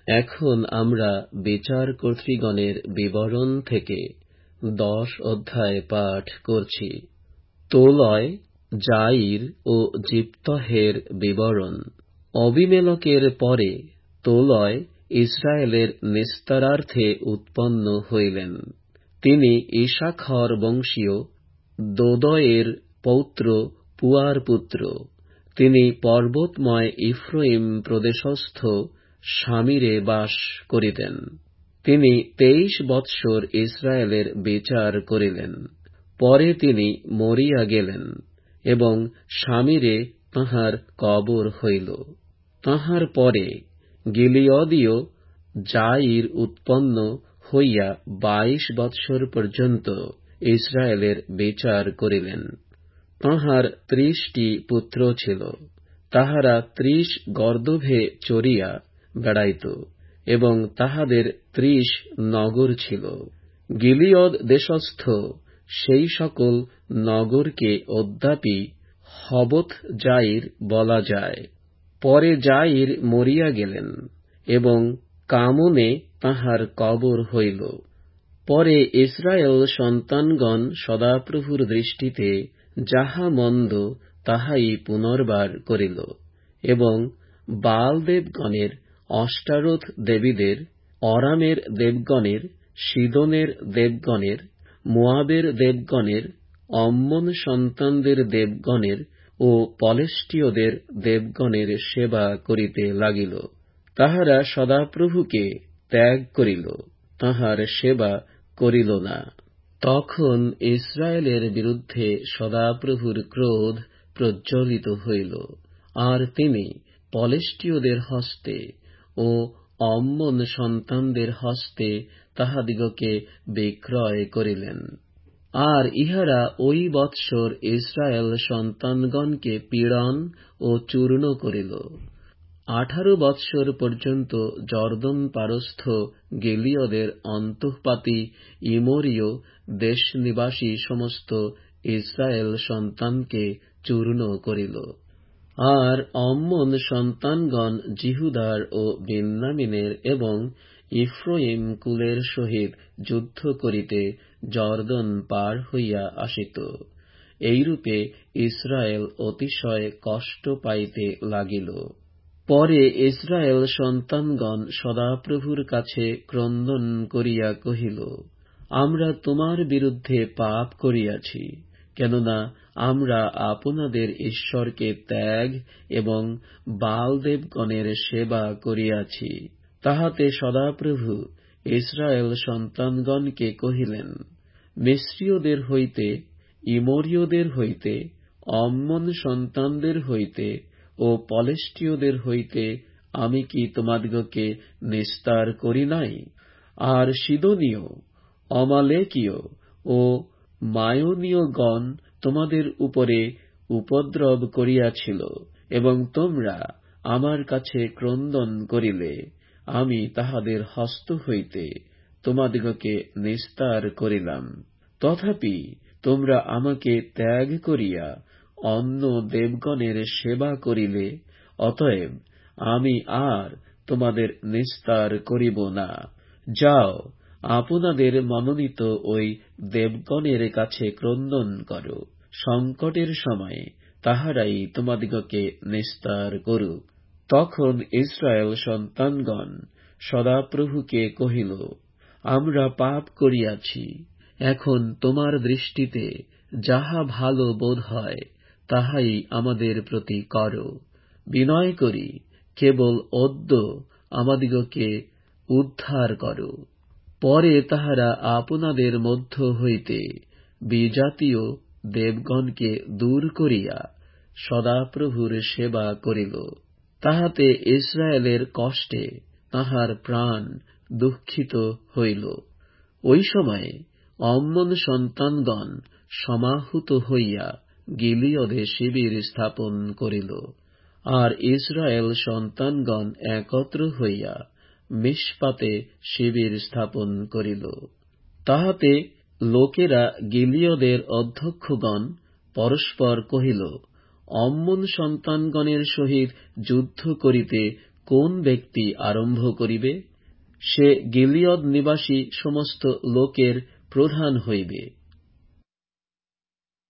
এখন আমরা বিচারকর্ত্রীগণের বিবরণ থেকে 10 অধ্যায় পাঠ করছি। তোলয়, যায়ীর ও জিপ্তহের বিবরণ। অবিমেলেকের পরে তোলয় ইসরায়েলের নিস্তারার্থে উৎপন্ন হইলেন। তিনি ইসাখর বংশীয় দোদয়ের পৌত্র পুয়ার পুত্র। তিনি পর্বতময় ইফ্রাইম প্রদেশস্থ শামিরে বাস করিতেন। তিনি 23 বৎসর ইসরায়েলের বিচার করিলেন। পরে তিনি মরিয়া গেলেন এবং শামিরে তাঁহার কবর হইল। তাঁহার পরে গিলিয়দীয় যায়ীর উৎপন্ন হইয়া 22 বৎসর পর্যন্ত ইসরায়েলের বিচার করিলেন। তাঁহার 30টি পুত্র ছিল। তাহারা 30 গর্দভে চরিয়া বেড়াইত এবং তাহাদের 30 নগর ছিল। গিলিয়দ দেশস্থ সেই সকল নগরকে অদ্যাপি হবত যায়ীর বলা যায়। পরে যায়ীর মরিয়া গেলেন এবং কামনে তাঁহার কবর হইল। পরে ইসরায়েল সন্তানগণ সদাপ্রভুর দৃষ্টিতে যাহা মন্দ তাহাই পুনর্বার করিল এবং বাল দেবগণের, অষ্টারোথ দেবীদের, অরামের দেবগণের, সিদোনের দেবগণের, মোয়াবের দেবগণের, অম্মন সন্তানদের দেবগণের ও পলেষ্টীয়দের দেবগণের সেবা করিতে লাগিল। তাহারা সদাপ্রভুকে ত্যাগ করিল, তাঁহার সেবা করিল না। তখন ইসরায়েলের বিরুদ্ধে সদাপ্রভুর ক্রোধ প্রজ্বলিত হইল, আর তিনি পলেষ্টীয়দের হস্তে ও অম্মন সন্তানদের হস্তে তাহাদিগকে বিক্রয় করিলেন। আর ইহারা ওই বৎসর ইসরায়েল সন্তানগণকে পীড়ন ও চূর্ণ করিল। 18 বৎসর পর্যন্ত জর্দন পারস্থ গিলিয়দের অন্তঃপাতী ইমোরীয় দেশনিবাসী সমস্ত ইসরায়েল সন্তানকে চূর্ণ করিল। আর অম্মন সন্তানগণ জিহুদার ও বিন্যামিনের এবং ইফ্রাইম কুলের সহিত যুদ্ধ করিতে জর্দন পার হইয়া আসিত। এইরূপে ইসরায়েল অতিশয় কষ্ট পাইতে লাগিল। পরে ইসরায়েল সন্তানগণ সদাপ্রভুর কাছে ক্রন্দন করিয়া কহিল, আমরা তোমার বিরুদ্ধে পাপ করিয়াছি, কেননা আমরা আপনাদের ঈশ্বরকে ত্যাগ এবং বাল দেবগণের সেবা করিয়াছি। তাহাতে সদাপ্রভু ইসরায়েল সন্তানগণকে কহিলেন, মিস্রীয়দের হইতে, ইমোরীয়দের হইতে, অম্মন সন্তানদের হইতে ও পলেষ্টীয়দের হইতে আমি কি তোমাদিগকে নিস্তার করি নাই? আর সিদোনীয়, অমালেকীয় ও মায়োনীয়গণ তোমাদের উপরে উপদ্রব করিয়াছিল এবং তোমরা আমার কাছে ক্রন্দন করিলে। আমি তাহাদের হস্ত হইতে তোমাদিগকে নিস্তার করিলাম। তথাপি তোমরা আমাকে ত্যাগ করিয়া অন্য দেবগণের সেবা করিলে। অতএব আমি আর তোমাদের নিস্তার করিব না। যাও, আপনাদের মনোনীত ওই দেবগণের কাছে ক্রন্দন করো। সংকটের সময়ে তাহারাই তোমাদিগকে নিস্তার করুক। তখন ইসরায়েল সন্তানগণ সদাপ্রভুকে কহিল, আমরা পাপ করিয়াছি। এখন তোমার দৃষ্টিতে যাহা ভালো বোধ হয় তাহাই আমাদের প্রতি করো। বিনয় করি কেবল অদ্য আমাদিগকে উদ্ধার করো। পরে তাহারা আপনাদের মধ্য হইতে বিজাতীয় দেবগণকে দূর করিয়া সদাপ্রভুর সেবা করিল। তাহাতে ইসরায়েলের কষ্টে তাহার প্রাণ দুঃখিত হইল। ওই সময়ে অম্মন সন্তানগণ সমাহুত হইয়া গিলিয়দে শিবির স্থাপন করিল। আর ইসরায়েল সন্তানগণ একত্র হইয়া মিশপাতে শিবির স্থাপন করিল। তাহাতে লোকেরা গিলিয়দের অধ্যক্ষগণ পরস্পর কহিল, অম্মন সন্তানগণের সহিত যুদ্ধ করিতে কোন ব্যক্তি আরম্ভ করিবে? সে গিলিয়দ নিবাসী সমস্ত লোকের প্রধান হইবে।